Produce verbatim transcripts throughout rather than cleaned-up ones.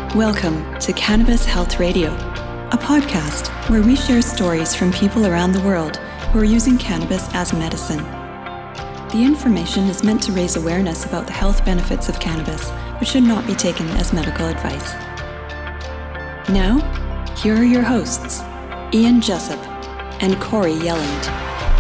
Welcome to Cannabis Health Radio, a podcast where we share stories from people around the world who are using cannabis as medicine. The information is meant to raise awareness about the health benefits of cannabis, but should not be taken as medical advice. Now, here are your hosts, Ian Jessup and Corey Yelland.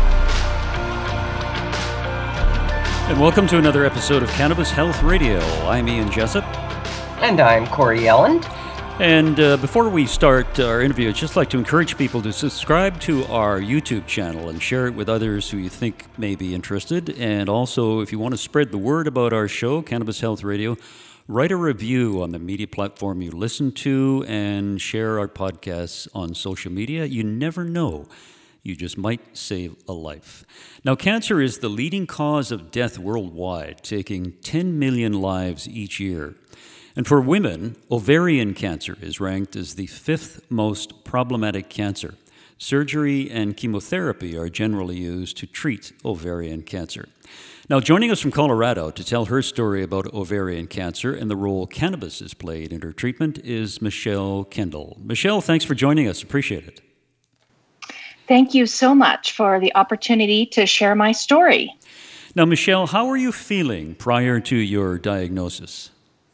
And welcome to another episode of Cannabis Health Radio. I'm Ian Jessup. And I'm Corey Yelland. And uh, before we start our interview, I'd just like to encourage people to subscribe to our YouTube channel and share it with others who you think may be interested. And also, if you want to spread the word about our show, Cannabis Health Radio, write a review on the media platform you listen to and share our podcasts on social media. You never know. You just might save a life. Now, cancer is the leading cause of death worldwide, taking ten million lives each year. And for women, ovarian cancer is ranked as the fifth most problematic cancer. Surgery and chemotherapy are generally used to treat ovarian cancer. Now, joining us from Colorado to tell her story about ovarian cancer and the role cannabis has played in her treatment is Michelle Kendall. Michelle, thanks for joining us. Appreciate it. Thank you so much for the opportunity to share my story. Now, Michelle, how were you feeling prior to your diagnosis?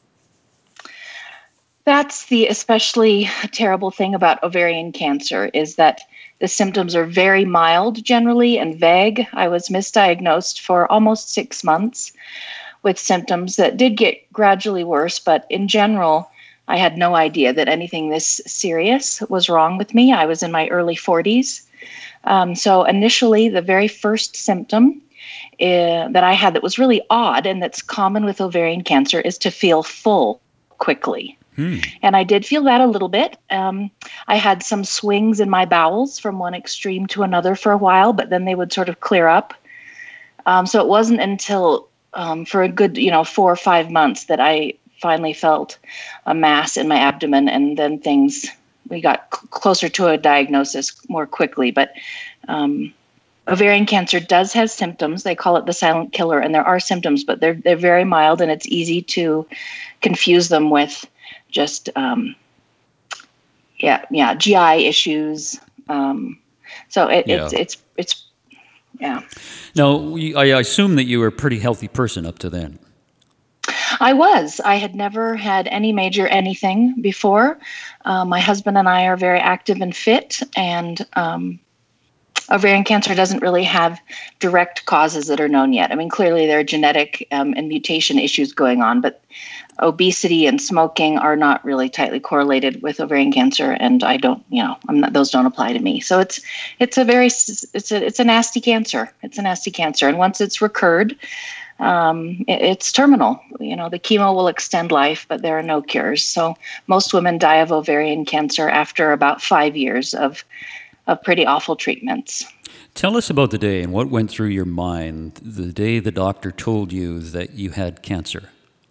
That's the especially terrible thing about ovarian cancer is that the symptoms are very mild generally and vague. I was misdiagnosed for almost six months with symptoms that did get gradually worse, but in general, I had no idea that anything this serious was wrong with me. I was in my early forties. Um, so initially, the very first symptom uh, that I had that was really odd and that's common with ovarian cancer is to feel full quickly. Hmm. And I did feel that a little bit. Um, I had some swings in my bowels from one extreme to another for a while, but then they would sort of clear up. Um, so it wasn't until um, for a good, you know, four or five months that I finally felt a mass in my abdomen, and then things, we got c- closer to a diagnosis more quickly. But um, ovarian cancer does have symptoms. They call it the silent killer, and there are symptoms, but they're they're very mild, and it's easy to confuse them with just, um, yeah, yeah, G I issues. Um, so it, yeah. it's, it's, it's, yeah. Now, we, I assume that you were a pretty healthy person up to then. I was. I had never had any major anything before. Uh, my husband and I are very active and fit, and um, ovarian cancer doesn't really have direct causes that are known yet. I mean, clearly there are genetic um, and mutation issues going on, but obesity and smoking are not really tightly correlated with ovarian cancer, and I don't, you know, I'm not, those don't apply to me. So it's it's a very it's a it's a nasty cancer. It's a nasty cancer, and once it's recurred, um, it, it's terminal. You know, the chemo will extend life, but there are no cures. So most women die of ovarian cancer after about five years of of pretty awful treatments. Tell us about the day and what went through your mind the day the doctor told you that you had cancer.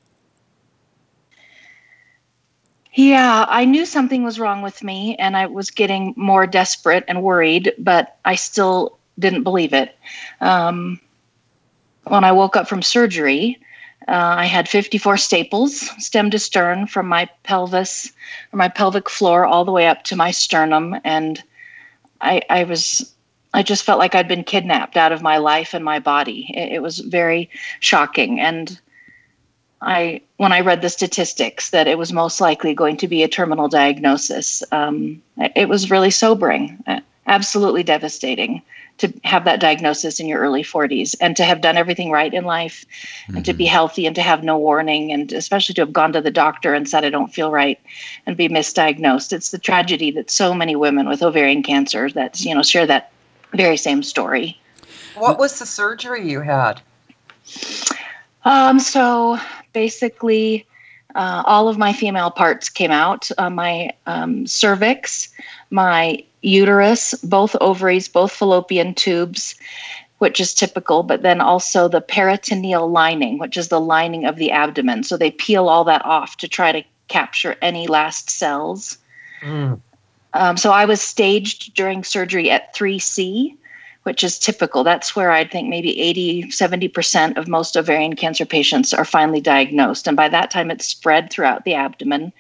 Yeah, I knew something was wrong with me, and I was getting more desperate and worried, but I still didn't believe it. Um, when I woke up from surgery, uh, I had fifty-four staples, stem to stern, from my pelvis, or my pelvic floor, all the way up to my sternum, and I, I was, I just felt like I'd been kidnapped out of my life and my body. It, it was very shocking, and I, when I read the statistics that it was most likely going to be a terminal diagnosis, um, it was really sobering, absolutely devastating to have that diagnosis in your early forties and to have done everything right in life mm-hmm. and to be healthy and to have no warning, and especially to have gone to the doctor and said, I don't feel right, and be misdiagnosed. It's the tragedy that so many women with ovarian cancer that, you know, share that very same story. What was the surgery you had? Um, so basically, uh, all of my female parts came out, uh, my um, cervix, my uterus, both ovaries, both fallopian tubes, which is typical, but then also the peritoneal lining, which is the lining of the abdomen. So they peel all that off to try to capture any last cells. Mm. Um, so I was staged during surgery at three C, which is typical. That's where I think maybe eighty, seventy percent of most ovarian cancer patients are finally diagnosed. And by that time, it's spread throughout the abdomen.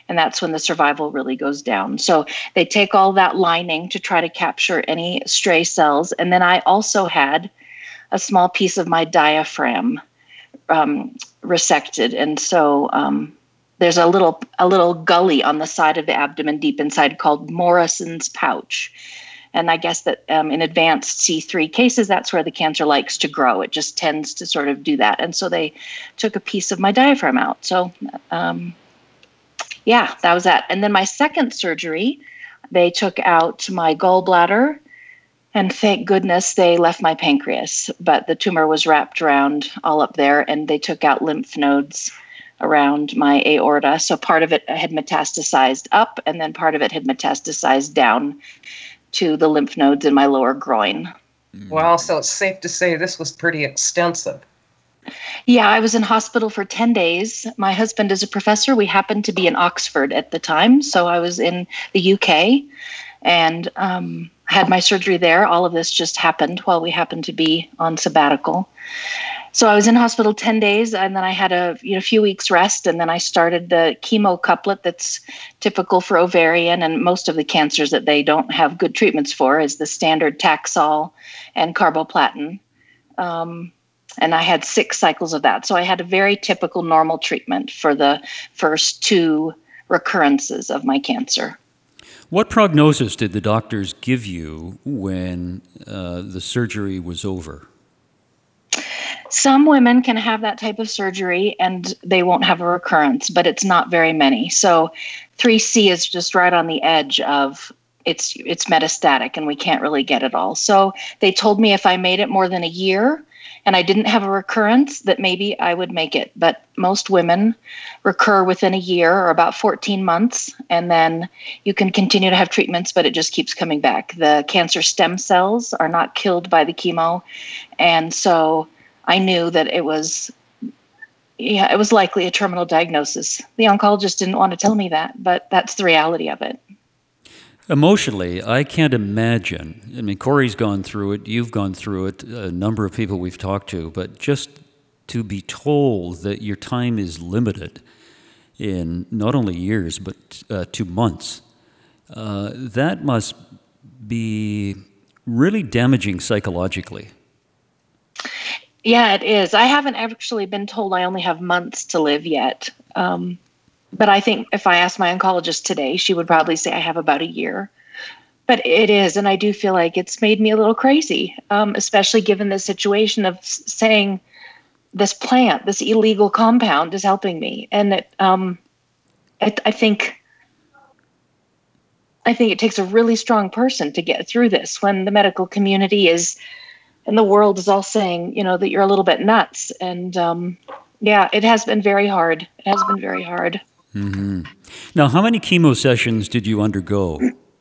And that's when the survival really goes down. So they take all that lining to try to capture any stray cells. And then I also had a small piece of my diaphragm um, resected. And so um, there's a little a little gully on the side of the abdomen deep inside called Morrison's pouch. And I guess that um, in advanced C three cases, that's where the cancer likes to grow. It just tends to sort of do that. And so they took a piece of my diaphragm out. So, um, yeah, that was that. And then my second surgery, they took out my gallbladder. And thank goodness they left my pancreas. But the tumor was wrapped around all up there. And they took out lymph nodes around my aorta. So part of it had metastasized up, and then part of it had metastasized down to the lymph nodes in my lower groin. Wow, so it's safe to say this was pretty extensive. Yeah, I was in hospital for ten days. My husband is a professor. We happened to be in Oxford at the time, so I was in the U K and um, had my surgery there. All of this just happened while we happened to be on sabbatical. So I was in hospital ten days, and then I had a you know, few weeks rest, and then I started the chemo couplet that's typical for ovarian and most of the cancers that they don't have good treatments for is the standard Taxol and carboplatin. Um, and I had six cycles of that. So I had a very typical normal treatment for the first two recurrences of my cancer. What prognosis did the doctors give you when uh, the surgery was over? Some women can have that type of surgery and they won't have a recurrence, but it's not very many. So three C is just right on the edge of it's it's metastatic and we can't really get it all. So they told me if I made it more than a year and I didn't have a recurrence, that maybe I would make it. But most women recur within a year or about fourteen months, and then you can continue to have treatments, but it just keeps coming back. The cancer stem cells are not killed by the chemo, and so I knew that it was, yeah, it was likely a terminal diagnosis. The oncologist didn't want to tell me that, but that's the reality of it. Emotionally, I can't imagine. I mean, Corey's gone through it, you've gone through it, a number of people we've talked to, but just to be told that your time is limited in not only years, but uh, to months, uh, that must be really damaging psychologically. Yeah, it is. I haven't actually been told I only have months to live yet. Um, but I think if I asked my oncologist today, she would probably say I have about a year. But it is, and I do feel like it's made me a little crazy, um, especially given the situation of saying this plant, this illegal compound is helping me. And it, um, it, I think I think it takes a really strong person to get through this when the medical community is and the world is all saying, you know, that you're a little bit nuts. And um, yeah, it has been very hard. It has been very hard. Mm-hmm. Now, how many chemo sessions did you undergo?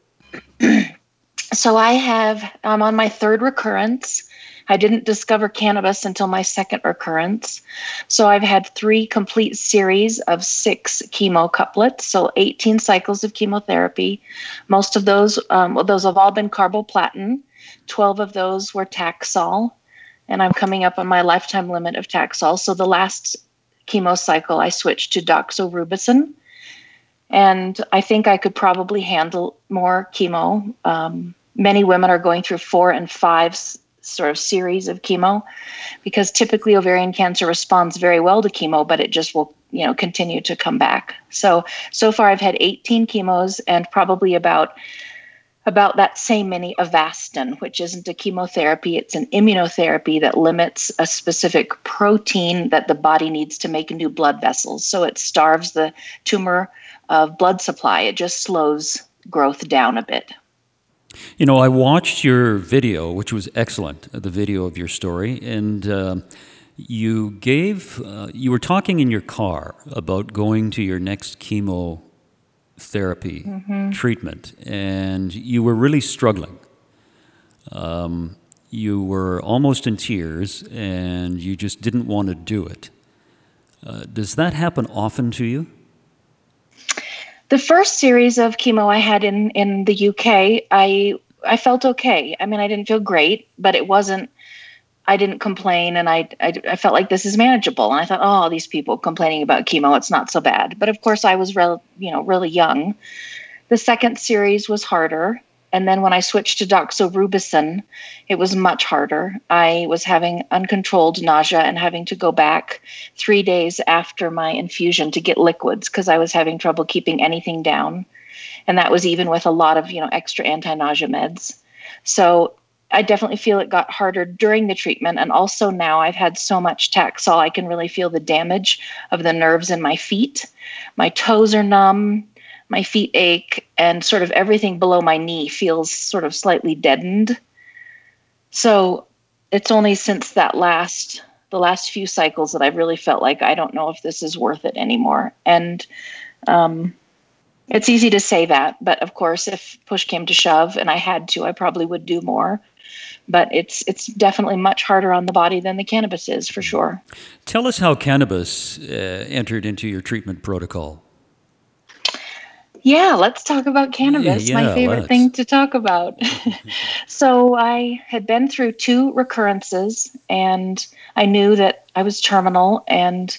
So I have, I'm on my third recurrence. I didn't discover cannabis until my second recurrence. So I've had three complete series of six chemo couplets, so eighteen cycles of chemotherapy. Most of those, um, well, those have all been carboplatin. twelve of those were Taxol, and I'm coming up on my lifetime limit of Taxol. So the last chemo cycle, I switched to doxorubicin, and I think I could probably handle more chemo. Um, many women are going through four and five s- sort of series of chemo because typically ovarian cancer responds very well to chemo, but it just will, you know, continue to come back. So, so far I've had eighteen chemos and probably about about that same many Avastin, which isn't a chemotherapy. It's an immunotherapy that limits a specific protein that the body needs to make new blood vessels. So it starves the tumor of blood supply. It just slows growth down a bit. You know, I watched your video, which was excellent, the video of your story, and uh, you gave, uh, you were talking in your car about going to your next chemo therapy mm-hmm. treatment, and you were really struggling. Um, you were almost in tears, and you just didn't want to do it. Uh, does that happen often to you? The first series of chemo I had in, in the U K, I I felt okay. I mean, I didn't feel great, but it wasn't, I didn't complain, and I, I, I felt like this is manageable. And I thought, oh, these people complaining about chemo, it's not so bad. But of course, I was rel- you know really young. The second series was harder. And then when I switched to doxorubicin, it was much harder. I was having uncontrolled nausea and having to go back three days after my infusion to get liquids because I was having trouble keeping anything down. And that was even with a lot of, you know, extra anti-nausea meds. So I definitely feel it got harder during the treatment. And also now I've had so much Taxol, I can really feel the damage of the nerves in my feet. My toes are numb. My feet ache, and sort of everything below my knee feels sort of slightly deadened. So it's only since that last, the last few cycles that I've really felt like I don't know if this is worth it anymore. And um, it's easy to say that, but of course, if push came to shove and I had to, I probably would do more. But it's it's definitely much harder on the body than the cannabis is, for sure. Tell us how cannabis uh, entered into your treatment protocol. Yeah, let's talk about cannabis, yeah, my favorite let's. thing to talk about. So I had been through two recurrences, and I knew that I was terminal, and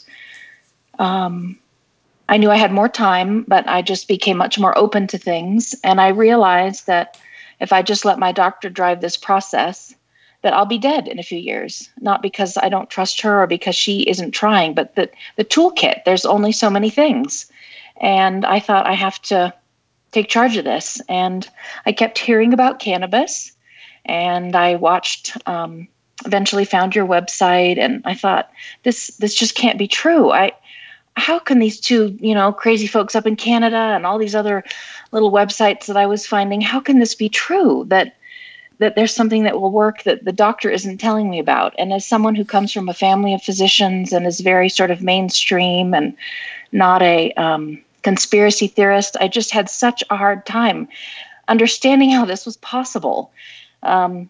um, I knew I had more time, but I just became much more open to things. And I realized that if I just let my doctor drive this process, that I'll be dead in a few years, not because I don't trust her or because she isn't trying, but that the toolkit, there's only so many things. And I thought I have to take charge of this. And I kept hearing about cannabis, and I watched, um, eventually found your website, and I thought, this this just can't be true. I, how can these two, you know, crazy folks up in Canada and all these other little websites that I was finding, how can this be true that that there's something that will work that the doctor isn't telling me about? And as someone who comes from a family of physicians and is very sort of mainstream and not a um, conspiracy theorist, I just had such a hard time understanding how this was possible. Um,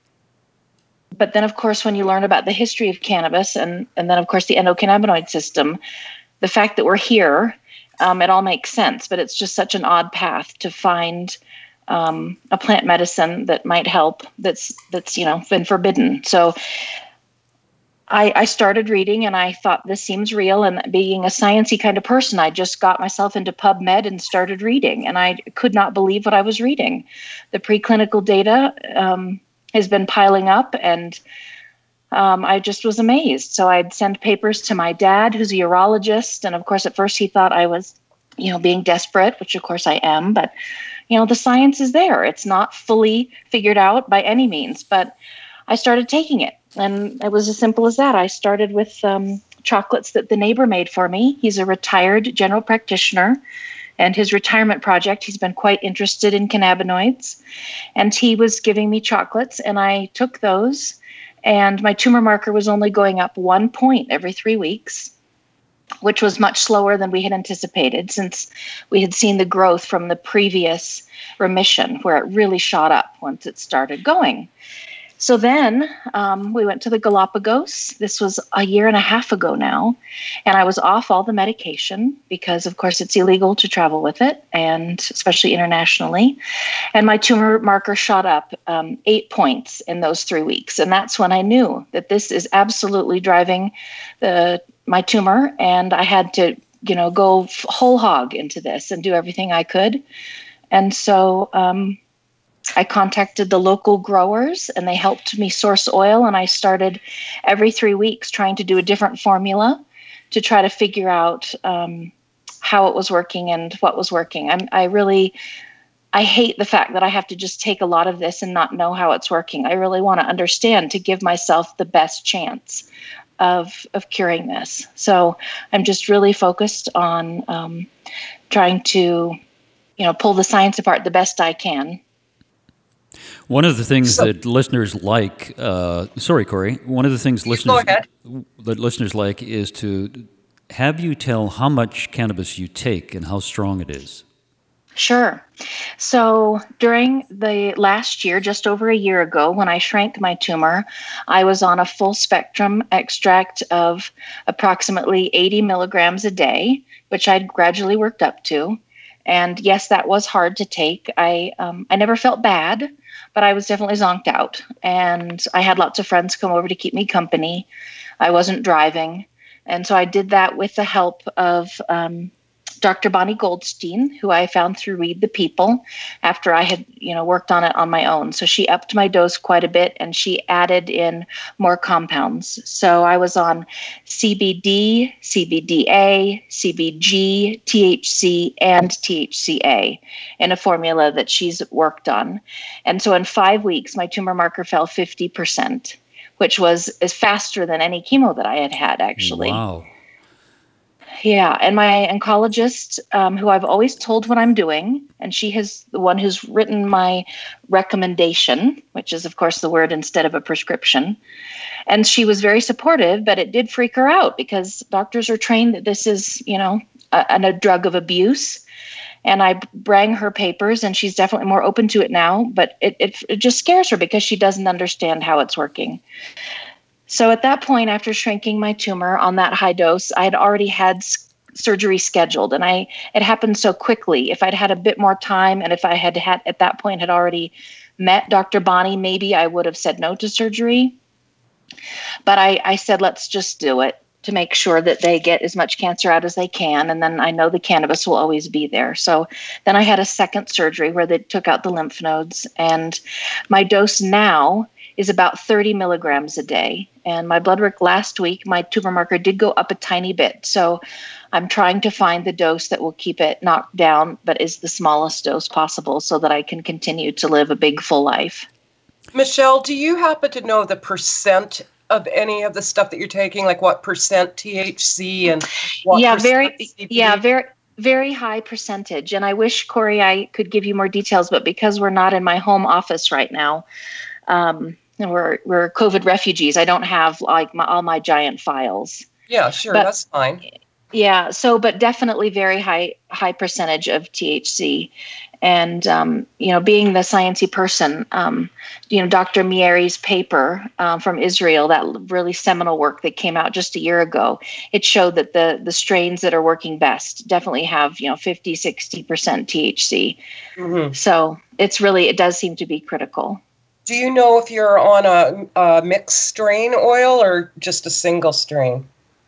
but then, of course, when you learn about the history of cannabis and, and then, of course, the endocannabinoid system, the fact that we're here, um, it all makes sense. But it's just such an odd path to find um, a plant medicine that might help that's, that's you know, been forbidden. So I, I started reading, and I thought, this seems real. And being a sciencey kind of person, I just got myself into PubMed and started reading. And I could not believe what I was reading. The preclinical data um, has been piling up, and um, I just was amazed. So I'd send papers to my dad, who's a urologist. And of course, at first he thought I was, you know, being desperate, which of course I am. But, you know, the science is there. It's not fully figured out by any means. But I started taking it. And it was as simple as that. I started with um, chocolates that the neighbor made for me. He's a retired general practitioner, and his retirement project, he's been quite interested in cannabinoids. And he was giving me chocolates, and I took those. And my tumor marker was only going up one point every three weeks, which was much slower than we had anticipated, since we had seen the growth from the previous remission, where it really shot up once it started going. So then um, we went to the Galapagos. This was a year and a half ago now. And I was off all the medication because, of course, it's illegal to travel with it, and especially internationally. And my tumor marker shot up um, eight points in those three weeks. And that's when I knew that this is absolutely driving the my tumor. And I had to, you know, go whole hog into this and do everything I could. And so um I contacted the local growers, and they helped me source oil. And I started every three weeks trying to do a different formula to try to figure out um, how it was working and what was working. I'm, I really, I hate the fact that I have to just take a lot of this and not know how it's working. I really want to understand to give myself the best chance of, of curing this. So I'm just really focused on um, trying to, you know, pull the science apart the best I can. One of the things So- that listeners like, uh, sorry, Corey, one of the things You listeners go ahead. that listeners like is to have you tell how much cannabis you take and how strong it is. Sure. So during the last year, just over a year ago, when I shrank my tumor, I was on a full spectrum extract of approximately eighty milligrams a day, which I'd gradually worked up to. And yes, that was hard to take. I um, I never felt bad, but I was definitely zonked out. And I had lots of friends come over to keep me company. I wasn't driving. And so I did that with the help of um, Doctor Bonnie Goldstein, who I found through Read the People after I had, you know, worked on it on my own. So she upped my dose quite a bit, and she added in more compounds. So I was on C B D, C B D A, C B G, T H C, and T H C A in a formula that she's worked on. And so in five weeks, my tumor marker fell fifty percent, which was is faster than any chemo that I had had, actually. Wow. Yeah, and my oncologist, um, who I've always told what I'm doing, and she has the one who's written my recommendation, which is, of course, the word instead of a prescription. And she was very supportive, but it did freak her out because doctors are trained that this is, you know, a, a drug of abuse. And I bring her papers, and she's definitely more open to it now, but it, it, it just scares her because she doesn't understand how it's working. So at that point, after shrinking my tumor on that high dose, I had already had s- surgery scheduled, and I it happened so quickly. If I'd had a bit more time, and if I had had at that point had already met Doctor Bonnie, maybe I would have said no to surgery. But I, I said, let's just do it to make sure that they get as much cancer out as they can. And then I know the cannabis will always be there. So then I had a second surgery where they took out the lymph nodes, and my dose now is about thirty milligrams a day. And my blood work last week, my tumor marker did go up a tiny bit. So I'm trying to find the dose that will keep it knocked down, but is the smallest dose possible so that I can continue to live a big, full life. Michelle, do you happen to know the percent of any of the stuff that you're taking? Like what percent T H C and what yeah, percent very, C B D? Yeah, very, very high percentage. And I wish, Corey, I could give you more details, but because we're not in my home office right now, um, and we're we're COVID refugees, I don't have like my, all my giant files. Yeah, sure, but, that's fine. Yeah, so but definitely very high high percentage of T H C, and um, you know, being the sciencey person, um, you know, Doctor Mieri's paper um, from Israel, that really seminal work that came out just a year ago, it showed that the the strains that are working best definitely have, you know, fifty, sixty percent T H C. Mm-hmm. So it's really it does seem to be critical. Do you know if you're on a, a mixed strain oil or just a single strain?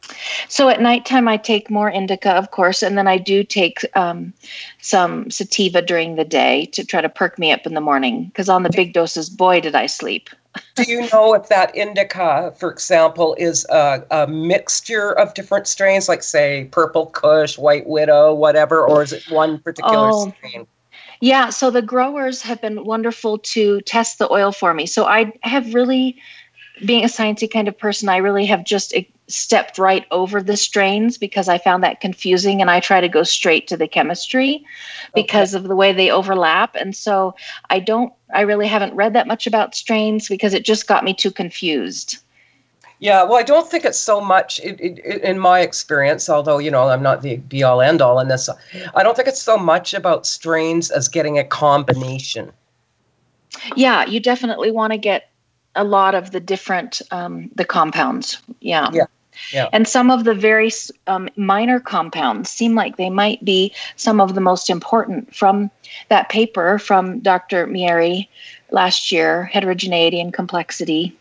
So at nighttime, I take more indica, of course, and then I do take um, some sativa during the day to try to perk me up in the morning, because on the big doses, boy, did I sleep. Do you know if that indica, for example, is a, a mixture of different strains, like, say, Purple Kush, White Widow, whatever, or is it one particular oh. strain? Yeah, so the growers have been wonderful to test the oil for me. So I have really, being a sciencey kind of person, I really have just stepped right over the strains because I found that confusing, and I try to go straight to the chemistry because okay. of the way they overlap. And so I don't, I really haven't read that much about strains because it just got me too confused. Yeah, well, I don't think it's so much, it, it, it, in my experience, although, you know, I'm not the be-all, end-all in this, I don't think it's so much about strains as getting a combination. Yeah, you definitely want to get a lot of the different, um, the compounds. Yeah. Yeah. Yeah. And some of the very um, minor compounds seem like they might be some of the most important from that paper from Doctor Mieri last year, Heterogeneity and Complexity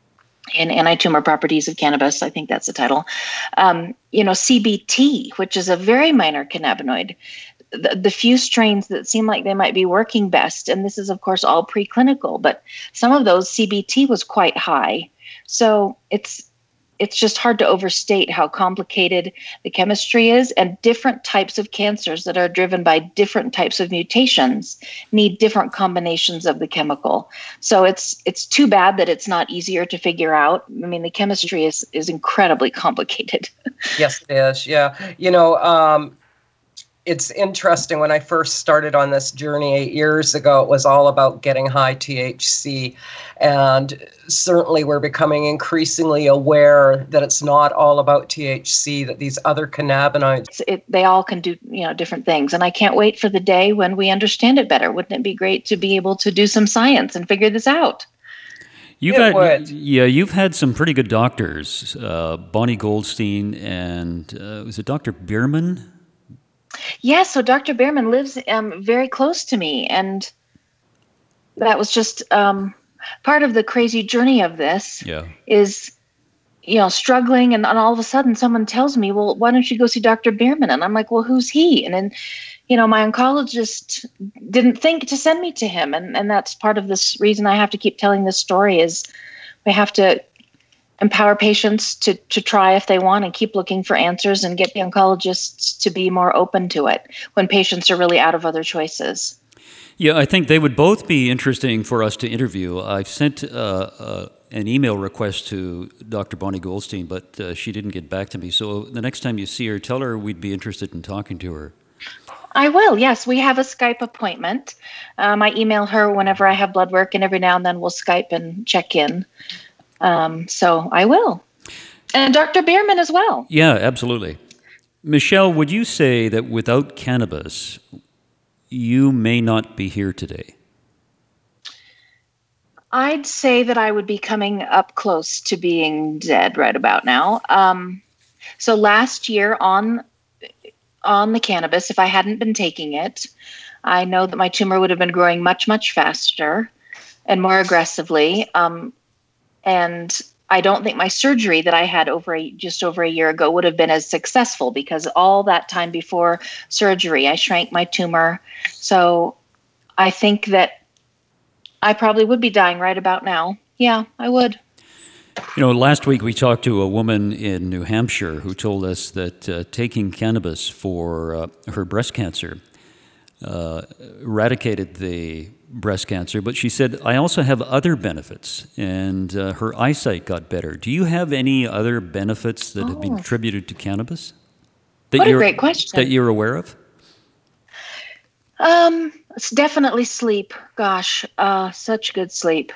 in Anti-Tumor Properties of Cannabis. I think that's the title. Um, you know, C B T, which is a very minor cannabinoid. The, the few strains that seem like they might be working best, and this is, of course, all preclinical, but some of those C B T was quite high. So it's it's just hard to overstate how complicated the chemistry is, and different types of cancers that are driven by different types of mutations need different combinations of the chemical. So it's it's too bad that it's not easier to figure out. I mean, the chemistry is is incredibly complicated. Yes, it is. Yeah. You know, um, it's interesting. When I first started on this journey eight years ago, it was all about getting high T H C. And certainly we're becoming increasingly aware that it's not all about T H C, that these other cannabinoids. It, they all can do, you know, different things. And I can't wait for the day when we understand it better. Wouldn't it be great to be able to do some science and figure this out? You've it had, would. Yeah, you've had some pretty good doctors, uh, Bonnie Goldstein and uh, was it Doctor Bierman? Yeah, so Doctor Bierman lives um, very close to me, and that was just um, part of the crazy journey of this. Yeah. Is, you know, struggling, and, and all of a sudden someone tells me, well, why don't you go see Doctor Bierman? And I'm like, well, who's he? And then, you know, my oncologist didn't think to send me to him. And, and that's part of this reason I have to keep telling this story is we have to empower patients to, to try if they want and keep looking for answers and get the oncologists to be more open to it when patients are really out of other choices. Yeah, I think they would both be interesting for us to interview. I've sent uh, uh, an email request to Doctor Bonnie Goldstein, but uh, she didn't get back to me. So the next time you see her, tell her we'd be interested in talking to her. I will, yes. We have a Skype appointment. Um, I email her whenever I have blood work, and every now and then we'll Skype and check in. Um, so I will. And Doctor Bierman as well. Yeah, absolutely. Michelle, would you say that without cannabis, you may not be here today? I'd say that I would be coming up close to being dead right about now. Um, so last year on on the cannabis, if I hadn't been taking it, I know that my tumor would have been growing much, much faster and more aggressively. Um, and I don't think my surgery that I had over a, just over a year ago would have been as successful, because all that time before surgery, I shrank my tumor. So I think that I probably would be dying right about now. Yeah, I would. You know, last week we talked to a woman in New Hampshire who told us that uh, taking cannabis for uh, her breast cancer uh, eradicated the breast cancer, but she said, I also have other benefits, and uh, her eyesight got better. Do you have any other benefits that oh. have been attributed to cannabis? That what a you're, great question. That you're aware of? Um, it's definitely sleep. Gosh, uh, such good sleep.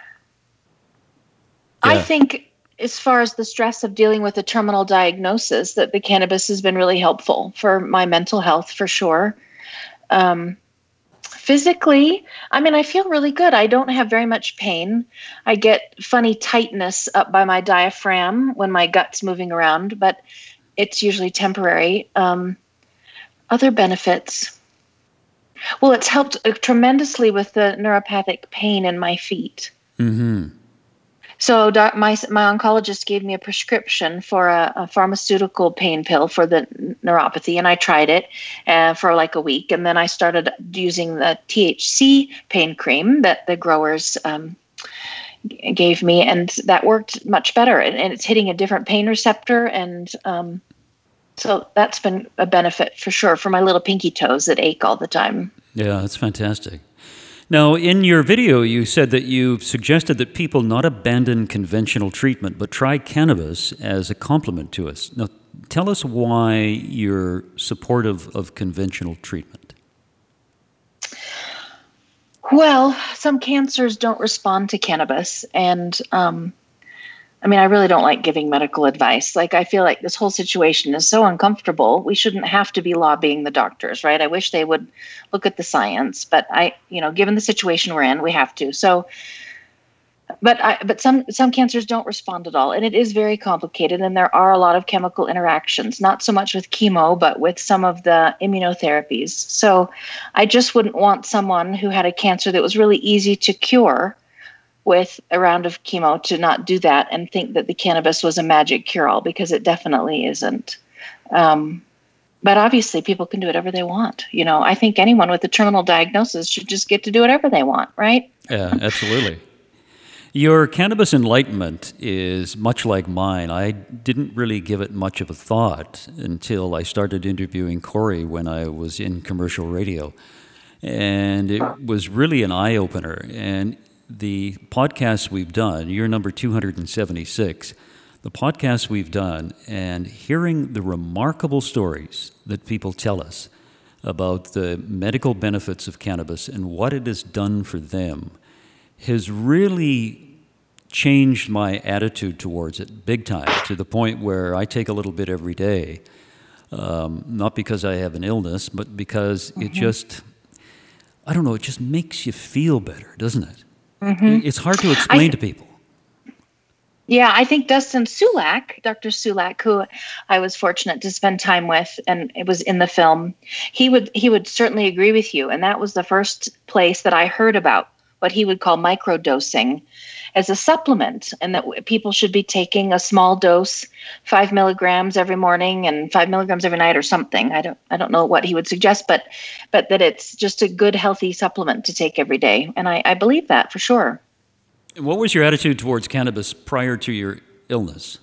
Yeah. I think as far as the stress of dealing with a terminal diagnosis, that the cannabis has been really helpful for my mental health, for sure. Um, physically, I mean, I feel really good. I don't have very much pain. I get funny tightness up by my diaphragm when my gut's moving around, but it's usually temporary. Um, other benefits. Well, it's helped tremendously with the neuropathic pain in my feet. Mm-hmm. So doc, my my oncologist gave me a prescription for a, a pharmaceutical pain pill for the neuropathy, and I tried it uh, for like a week, and then I started using the T H C pain cream that the growers um, g- gave me, and that worked much better. And, and it's hitting a different pain receptor, and um, so that's been a benefit for sure for my little pinky toes that ache all the time. Yeah, that's fantastic. Now, in your video, you said that you suggested that people not abandon conventional treatment, but try cannabis as a complement to us. Now, tell us why you're supportive of conventional treatment. Well, some cancers don't respond to cannabis, and um, I mean, I really don't like giving medical advice. Like, I feel like this whole situation is so uncomfortable. We shouldn't have to be lobbying the doctors, right? I wish they would look at the science, but I, you know, given the situation we're in, we have to. So, but I, but some some cancers don't respond at all, and it is very complicated. And there are a lot of chemical interactions, not so much with chemo, but with some of the immunotherapies. So, I just wouldn't want someone who had a cancer that was really easy to cure with a round of chemo to not do that and think that the cannabis was a magic cure-all, because it definitely isn't. Um, but obviously people can do whatever they want. You know, I think anyone with a terminal diagnosis should just get to do whatever they want, right? Yeah, absolutely. Your cannabis enlightenment is much like mine. I didn't really give it much of a thought until I started interviewing Corey when I was in commercial radio. And it was really an eye-opener. And the podcasts we've done, you're number two hundred seventy-six, the podcasts we've done, and hearing the remarkable stories that people tell us about the medical benefits of cannabis and what it has done for them has really changed my attitude towards it big time, to the point where I take a little bit every day, um, not because I have an illness, but because mm-hmm. it just, I don't know, it just makes you feel better, doesn't it? Mm-hmm. It's hard to explain I, to people. Yeah, I think Dustin Sulak, Doctor Sulak, who I was fortunate to spend time with, and it was in the film, he would he would certainly agree with you. And that was the first place that I heard about what he would call microdosing as a supplement, and that w- people should be taking a small dose, five milligrams every morning and five milligrams every night or something. I don't I don't know what he would suggest, but but that it's just a good, healthy supplement to take every day. And I, I believe that for sure. What was your attitude towards cannabis prior to your illness?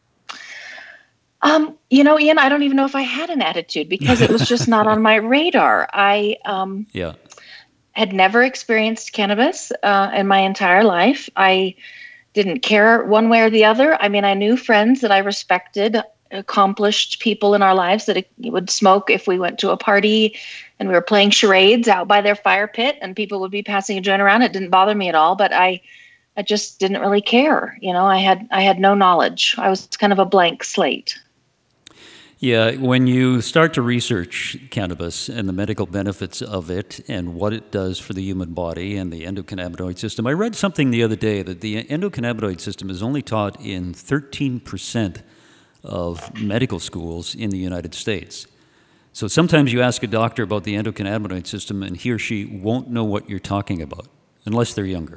Um, you know, Ian, I don't even know if I had an attitude because it was just not on my radar. I um, Yeah. had never experienced cannabis uh, in my entire life. I didn't care one way or the other. I mean, I knew friends that I respected, accomplished people in our lives that would smoke if we went to a party and we were playing charades out by their fire pit and people would be passing a joint around. It didn't bother me at all, but I I just didn't really care. You know, I had I had no knowledge. I was kind of a blank slate. Yeah, when you start to research cannabis and the medical benefits of it and what it does for the human body and the endocannabinoid system, I read something the other day that the endocannabinoid system is only taught in thirteen percent of medical schools in the United States. So sometimes you ask a doctor about the endocannabinoid system and he or she won't know what you're talking about, unless they're younger.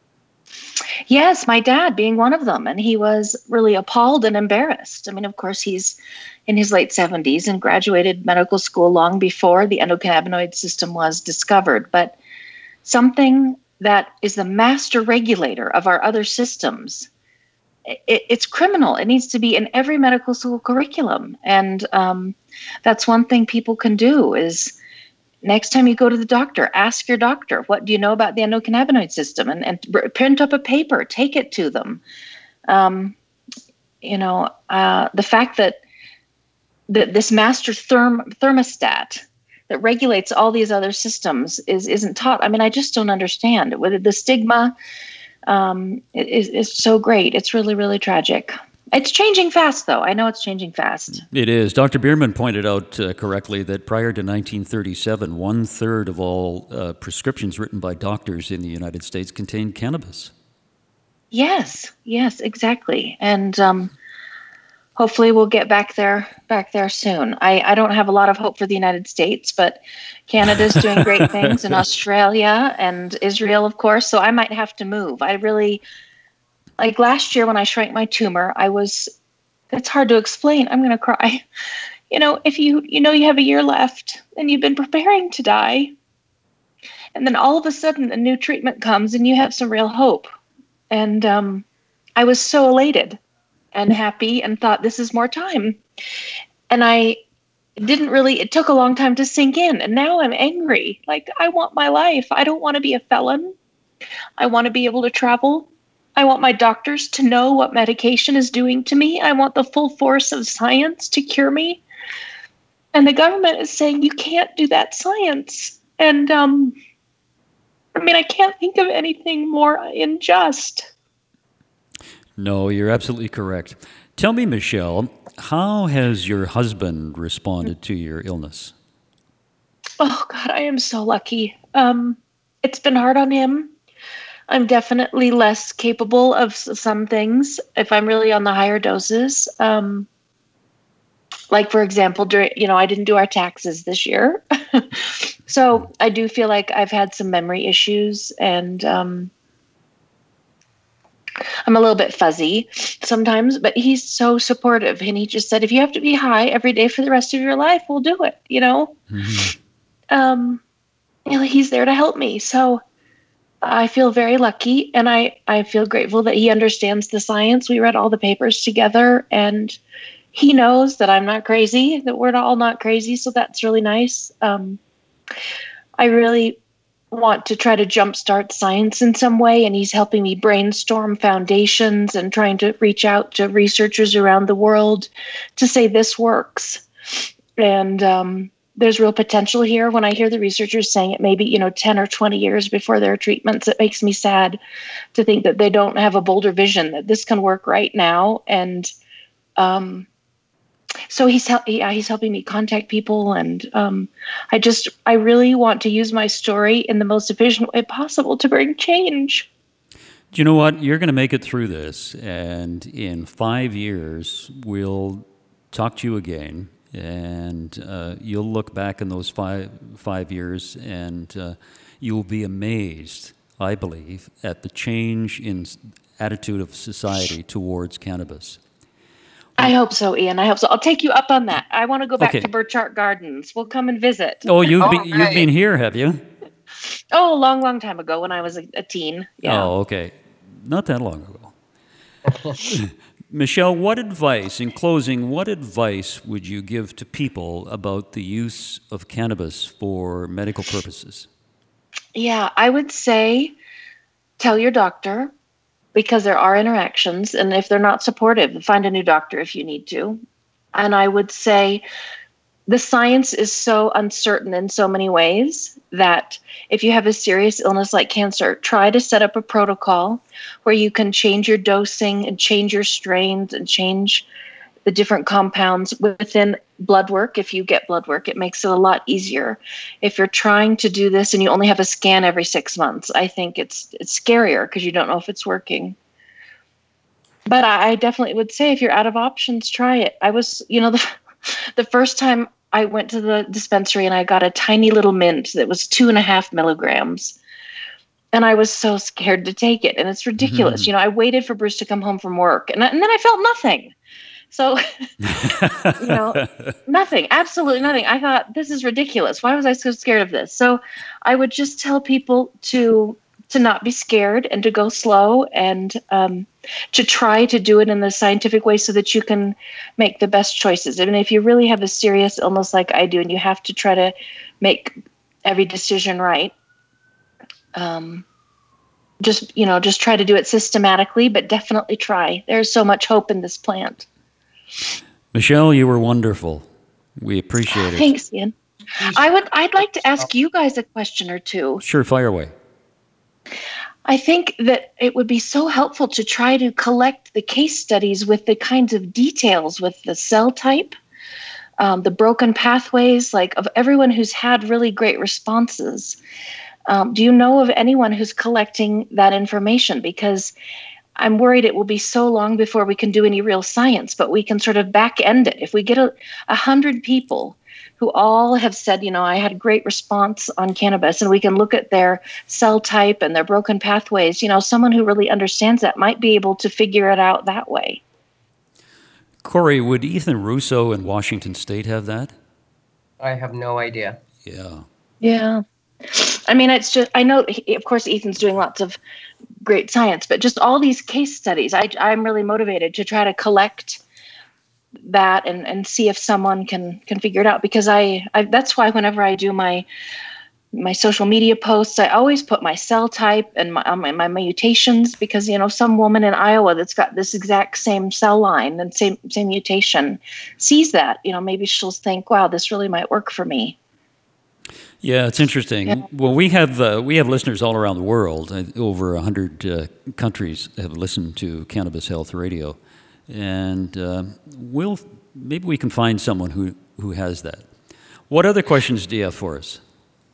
Yes, my dad being one of them. And he was really appalled and embarrassed. I mean, of course, he's in his late seventies and graduated medical school long before the endocannabinoid system was discovered. But something that is the master regulator of our other systems, it, it's criminal. It needs to be in every medical school curriculum. And um, that's one thing people can do is next time you go to the doctor, ask your doctor, what do you know about the endocannabinoid system? And, and print up a paper, take it to them. Um, you know, uh, the fact that the, this master therm, thermostat that regulates all these other systems is, isn't taught. I mean, I just don't understand. Whether the stigma um, is, is so great. It's really, really tragic. It's changing fast, though. I know it's changing fast. It is. Doctor Bierman pointed out uh, correctly that prior to nineteen thirty-seven, one-third of all uh, prescriptions written by doctors in the United States contained cannabis. Yes, yes, exactly. And um, hopefully we'll get back there back there soon. I, I don't have a lot of hope for the United States, but Canada's doing great things, and Australia and Israel, of course, so I might have to move. I really... Like last year when I shrank my tumor, I was, it's hard to explain. I'm going to cry. You know, if you, you know, you have a year left and you've been preparing to die, and then all of a sudden a new treatment comes and you have some real hope. And um, I was so elated and happy and thought this is more time. And I didn't really, it took a long time to sink in. And now I'm angry. Like, I want my life. I don't want to be a felon. I want to be able to travel. I want my doctors to know what medication is doing to me. I want the full force of science to cure me. And the government is saying, you can't do that science. And, um, I mean, I can't think of anything more unjust. No, you're absolutely correct. Tell me, Michelle, how has your husband responded to your illness? Oh, God, I am so lucky. Um, it's been hard on him. I'm definitely less capable of some things if I'm really on the higher doses. Um, like, for example, during, you know, I didn't do our taxes this year. So I do feel like I've had some memory issues, and um, I'm a little bit fuzzy sometimes, but he's so supportive. And he just said, if you have to be high every day for the rest of your life, we'll do it, you know? Mm-hmm. Um, you know, he's there to help me. So I feel very lucky, and I, I feel grateful that he understands the science. We read all the papers together, and he knows that I'm not crazy, that we're all not crazy, so that's really nice. Um, I really want to try to jumpstart science in some way, and he's helping me brainstorm foundations and trying to reach out to researchers around the world to say this works. And um there's real potential here. When I hear the researchers saying it maybe, you know, ten or twenty years before there are treatments, it makes me sad to think that they don't have a bolder vision that this can work right now. And um, so he's yeah, he's helping me contact people. And um, I just, I really want to use my story in the most efficient way possible to bring change. Do you know what? You're going to make it through this. And in five years, we'll talk to you again. And uh, you'll look back in those five five years, and uh, you'll be amazed I believe, at the change in attitude of society towards cannabis. I hope so, Ian. I hope so. I'll take you up on that. I want to go back Okay. to Burchart Gardens. We'll come and visit. Oh, you've, All been, you've right. been here, have you? Oh, a long, long time ago when I was a, a teen. Yeah. Oh, okay. Not that long ago. Michelle, what advice, in closing, what advice would you give to people about the use of cannabis for medical purposes? Yeah, I would say tell your doctor, because there are interactions, and if they're not supportive, find a new doctor if you need to. And I would say the science is so uncertain in so many ways that if you have a serious illness like cancer, try to set up a protocol where you can change your dosing and change your strains and change the different compounds within blood work. If you get blood work, it makes it a lot easier. If you're trying to do this and you only have a scan every six months, I think it's it's scarier because you don't know if it's working. But I, I definitely would say if you're out of options, try it. I was, you know, the, the first time I went to the dispensary and I got a tiny little mint that was two and a half milligrams. And I was so scared to take it. And it's ridiculous. Mm-hmm. You know, I waited for Bruce to come home from work and, and then I felt nothing. So, you know, nothing, absolutely nothing. I thought, this is ridiculous. Why was I so scared of this? So I would just tell people to to not be scared and to go slow and um, to try to do it in the scientific way so that you can make the best choices. I mean, if you really have a serious illness like I do and you have to try to make every decision right, um, just, you know, just try to do it systematically, but definitely try. There's so much hope in this plant. Michelle, you were wonderful. We appreciate it. Thanks, Ian. I would, I'd like to ask you guys a question or two. Sure, fire away. I think that it would be so helpful to try to collect the case studies with the kinds of details with the cell type, um, the broken pathways, like of everyone who's had really great responses. Um, do you know of anyone who's collecting that information? Because I'm worried it will be so long before we can do any real science, but we can sort of back end it. If we get a, a hundred people who all have said, you know, I had a great response on cannabis, and we can look at their cell type and their broken pathways, you know, someone who really understands that might be able to figure it out that way. Corey, would Ethan Russo in Washington State have that? I have no idea. Yeah. Yeah. I mean, it's just, I know, of course, Ethan's doing lots of great science, but just all these case studies, I, I'm really motivated to try to collect that and, and see if someone can, can figure it out. Because I, I, that's why whenever I do my, my social media posts, I always put my cell type and my, my, my mutations, because, you know, some woman in Iowa that's got this exact same cell line and same, same mutation sees that, you know, maybe she'll think, wow, this really might work for me. Yeah, it's interesting. Yeah. Well, we have uh, we have listeners all around the world. Uh, over a hundred uh, countries have listened to Cannabis Health Radio, and uh, we'll maybe we can find someone who, who has that. What other questions do you have for us?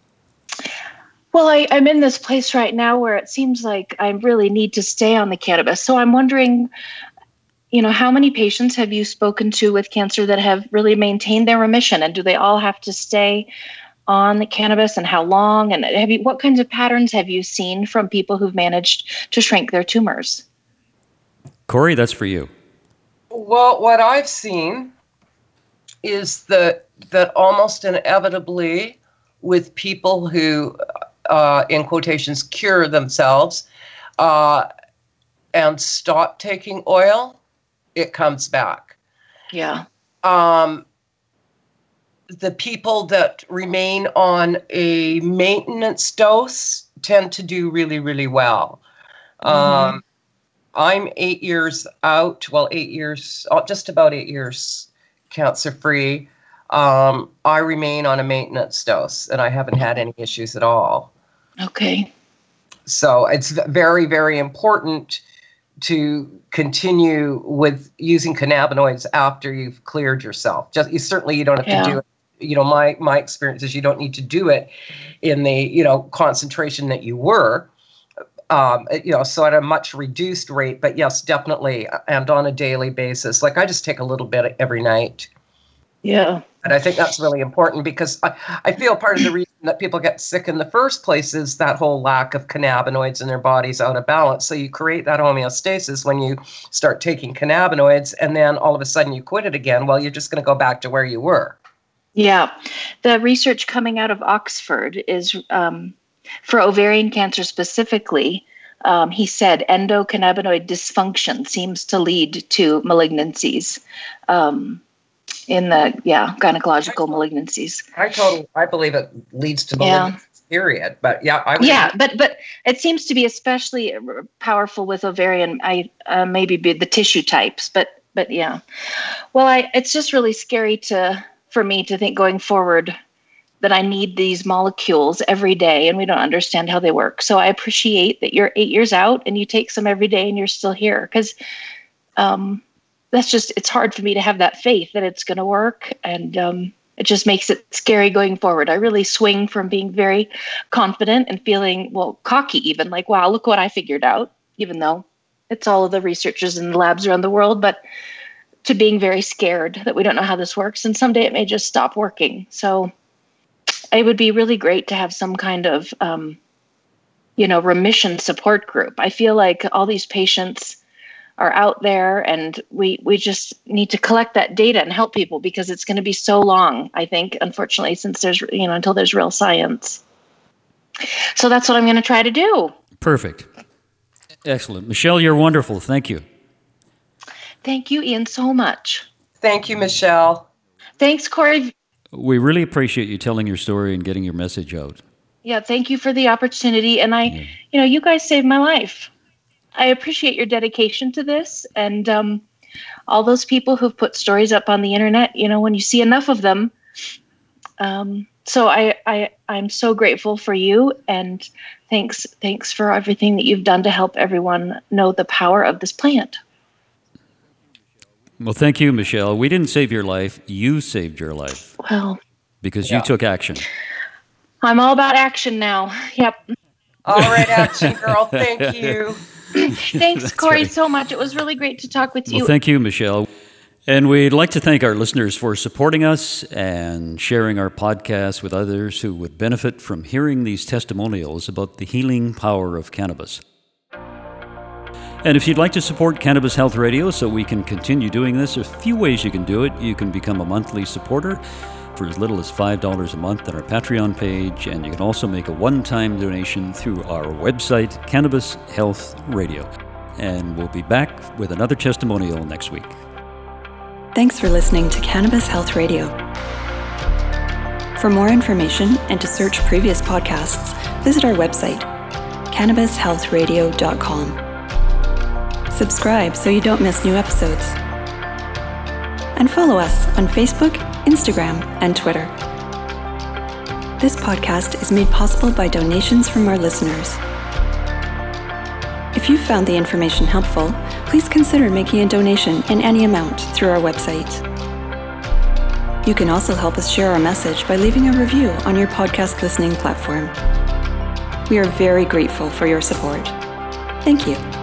Well, I, I'm in this place right now where it seems like I really need to stay on the cannabis. So I'm wondering, you know, how many patients have you spoken to with cancer that have really maintained their remission, and do they all have to stay on the cannabis, and how long? And have you, what kinds of patterns have you seen from people who've managed to shrink their tumors? Corey, that's for you. Well, what I've seen is that that almost inevitably with people who, uh, in quotations, cure themselves uh, and stop taking oil, it comes back. Yeah. Um, The people that remain on a maintenance dose tend to do really, really well. Mm-hmm. Um, I'm eight years out, well, eight years, just about eight years cancer-free. Um, I remain on a maintenance dose, and I haven't had any issues at all. Okay. So it's very, very important to continue with using cannabinoids after you've cleared yourself. Just you, certainly you don't have yeah. to do it. You know, my my experience is you don't need to do it in the, you know, concentration that you were, um, you know, so at a much reduced rate. But yes, definitely, and on a daily basis. Like I just take a little bit every night. Yeah. And I think that's really important because I, I feel part of the reason that people get sick in the first place is that whole lack of cannabinoids in their bodies out of balance. So you create that homeostasis when you start taking cannabinoids, and then all of a sudden you quit it again. Well, you're just going to go back to where you were. Yeah. The research coming out of Oxford is um, for ovarian cancer specifically. Um, he said endocannabinoid dysfunction seems to lead to malignancies. Um, in the, yeah, gynecological malignancies. I totally, I believe it leads to malignancies, yeah. period. But yeah, I would Yeah, but but it seems to be especially powerful with ovarian, I uh, maybe be the tissue types, but but yeah. Well, I it's just really scary to for me to think going forward that I need these molecules every day and we don't understand how they work. So I appreciate that you're eight years out and you take some every day and you're still here, because um that's just, it's hard for me to have that faith that it's going to work. And um, it just makes it scary going forward. I really swing from being very confident and feeling, well, cocky even, like, wow, look what I figured out, even though it's all of the researchers in the labs around the world, but to being very scared that we don't know how this works. And someday it may just stop working. So it would be really great to have some kind of, um, you know, remission support group. I feel like all these patients are out there, and we we just need to collect that data and help people, because it's going to be so long, I think, unfortunately, since there's, you know, until there's real science. So that's what I'm going to try to do. Perfect. Excellent. Michelle, you're wonderful. Thank you. Thank you, Ian, so much. Thank you, Michelle. Thanks, Corey. We really appreciate you telling your story and getting your message out. Yeah, thank you for the opportunity. And I, Yeah. you know, you guys saved my life. I appreciate your dedication to this, and um, all those people who've put stories up on the internet. You know, when you see enough of them, um, so I, I, I'm so grateful for you, and thanks, thanks for everything that you've done to help everyone know the power of this plant. Well, thank you, Michelle. We didn't save your life. You saved your life. Well, because yeah. you took action. I'm all about action now. Yep. All right, action girl. Thank you. Thanks, Corey, right. so much. It was really great to talk with you. Well, thank you, Michelle. And we'd like to thank our listeners for supporting us and sharing our podcast with others who would benefit from hearing these testimonials about the healing power of cannabis. And if you'd like to support Cannabis Health Radio so we can continue doing this, there's a few ways you can do it. You can become a monthly supporter for as little as five dollars a month on our Patreon page, and you can also make a one-time donation through our website, Cannabis Health Radio. And we'll be back with another testimonial next week. Thanks for listening to Cannabis Health Radio. For more information and to search previous podcasts, visit our website, cannabis health radio dot com. Subscribe so you don't miss new episodes. And follow us on Facebook, Instagram, and Twitter. This podcast is made possible by donations from our listeners. If you found the information helpful, please consider making a donation in any amount through our website. You can also help us share our message by leaving a review on your podcast listening platform. We are very grateful for your support. Thank you.